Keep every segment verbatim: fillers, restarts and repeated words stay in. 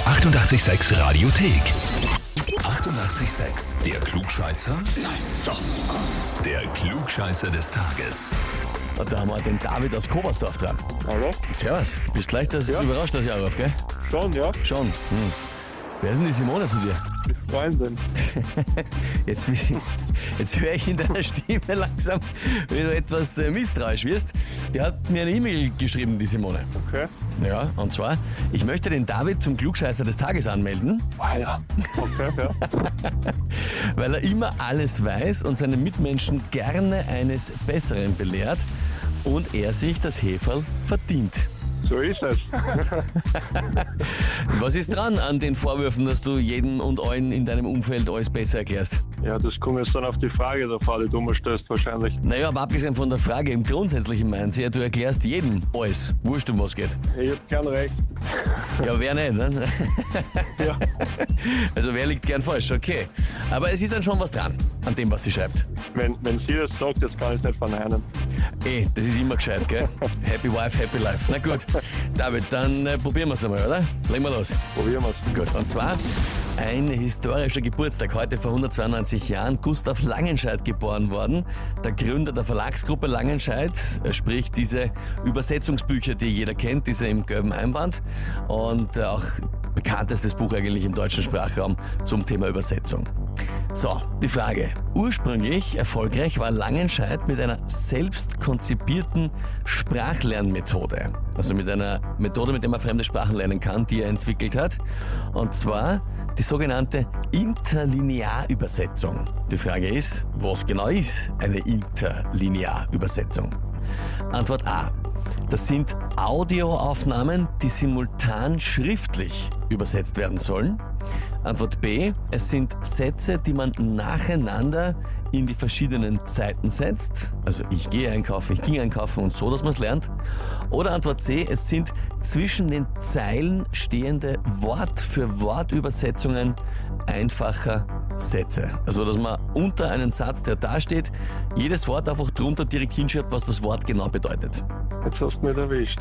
achtundachtzig Komma sechs Radiothek. achtundachtzig Komma sechs. Der Klugscheißer? Nein, doch. Der Klugscheißer des Tages. Und da haben wir den David aus Kobersdorf dran. Hallo? Servus. Bist leicht das Ja. überrascht, dass ich anrufe, gell? Schon, ja. Schon. Hm. Wer ist denn die Simone zu dir? Die Freundin. Jetzt, jetzt höre ich in deiner Stimme langsam, wie du etwas äh, misstrauisch wirst. Die hat mir eine E-Mail geschrieben, die Simone. Okay. Ja, und zwar, ich möchte den David zum Klugscheißer des Tages anmelden, Ah ja. Okay, ja. weil er immer alles weiß und seine Mitmenschen gerne eines Besseren belehrt und er sich das Heferl verdient. So ist es. Was ist dran an den Vorwürfen, dass du jedem und allen in deinem Umfeld alles besser erklärst? Ja, das kommt jetzt dann auf die Frage der Fall, die du mir stellst wahrscheinlich. Naja, aber abgesehen von der Frage, im Grundsätzlichen meint sie ja, du erklärst jedem alles. Wurscht, um was geht. Ich hab gern recht. Ja, wer nicht, ne? Ja. Also wer liegt gern falsch, okay. Aber es ist dann schon was dran, an dem, was sie schreibt. Wenn, wenn sie das sagt, jetzt kann ich es nicht verneinen. Eh, das ist immer gescheit, gell? Happy wife, happy life. Na gut, David, dann äh, probieren wir es einmal, oder? Legen wir los. Probieren wir es. Gut, und zwar ein historischer Geburtstag, heute vor hundertzweiundneunzig Jahren, Gustav Langenscheidt geboren worden, der Gründer der Verlagsgruppe Langenscheidt, äh, sprich diese Übersetzungsbücher, die jeder kennt, diese im gelben Einband und äh, auch bekanntestes Buch eigentlich im deutschen Sprachraum zum Thema Übersetzung. So, die Frage. Ursprünglich erfolgreich war Langenscheidt mit einer selbst konzipierten Sprachlernmethode. Also mit einer Methode, mit der man fremde Sprachen lernen kann, die er entwickelt hat. Und zwar die sogenannte Interlinearübersetzung. Die Frage ist, was genau ist eine Interlinearübersetzung? Antwort A. Das sind Audioaufnahmen, die simultan schriftlich übersetzt werden sollen. Antwort B. Es sind Sätze, die man nacheinander in die verschiedenen Zeiten setzt. Also ich gehe einkaufen, ich ging einkaufen und so, dass man es lernt. Oder Antwort C. Es sind zwischen den Zeilen stehende Wort-für-Wort-Übersetzungen einfacher Sätze. Also dass man unter einen Satz, der da steht, jedes Wort einfach drunter direkt hinschreibt, was das Wort genau bedeutet. Jetzt hast du mich erwischt.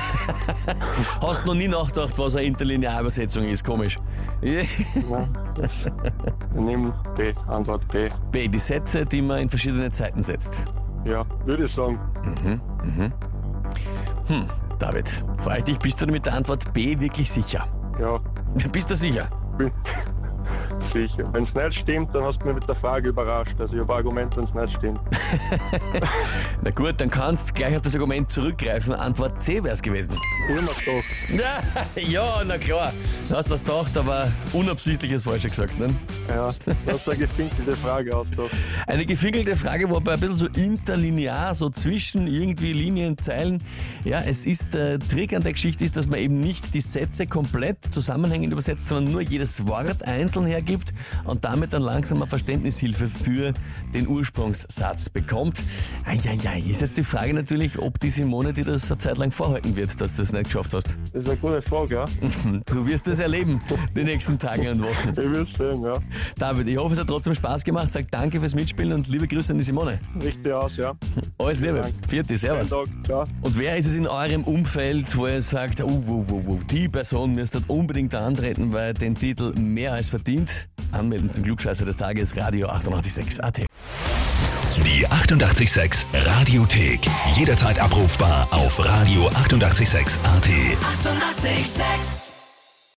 Hast noch nie nachgedacht, was eine Interlinearübersetzung ist? Komisch. Ja, das, ich nehme B, Antwort B. B, die Sätze, die man in verschiedene Zeiten setzt. Ja, würde ich sagen. Mhm, mhm. Hm, David, frage ich dich, bist du mit der Antwort B wirklich sicher? Ja, Bist du sicher? bin sicher. Wenn es nicht stimmt, dann hast du mich mit der Frage überrascht. Also ich habe Argumente, wenn es nicht stimmt. Na gut, dann kannst du gleich auf das Argument zurückgreifen. Antwort C wäre es gewesen. Immer doch. Ja, na klar. Du hast das gedacht, aber unabsichtlich das Falsche gesagt, ne? Ja, das ist eine gefinkelte Frage aus. Doch. Eine gefinkelte Frage, wobei ein bisschen so interlinear, so zwischen irgendwie Linien, Zeilen. Ja, es ist, der Trick an der Geschichte ist, dass man eben nicht die Sätze komplett zusammenhängend übersetzt, sondern nur jedes Wort einzeln hergibt und damit dann langsam eine Verständnishilfe für den Ursprungssatz bekommt. Eieiei, ist jetzt die Frage natürlich, ob die Simone dir das eine Zeit lang vorhalten wird, dass du das nicht geschafft hast. Das ist eine gute Frage, ja. Du wirst es erleben, die nächsten Tage und Wochen. Ich will es sehen, ja. David, ich hoffe, es hat trotzdem Spaß gemacht. Sag danke fürs Mitspielen und liebe Grüße an die Simone. Richtig aus, ja. Alles Liebe. Dank. Vierte, servus. Schönen Tag, ciao. Und wer ist es in eurem Umfeld, wo ihr sagt, uh, uh, uh, uh, die Person müsste unbedingt da antreten, weil den Titel mehr als verdient? Anmelden zum Klugscheißer des Tages, Radio achtundachtzig Komma sechs A T. Die achtundachtzig Komma sechs Radiothek. Jederzeit abrufbar auf Radio achtundachtzig Komma sechs A T. achtundachtzig Komma sechs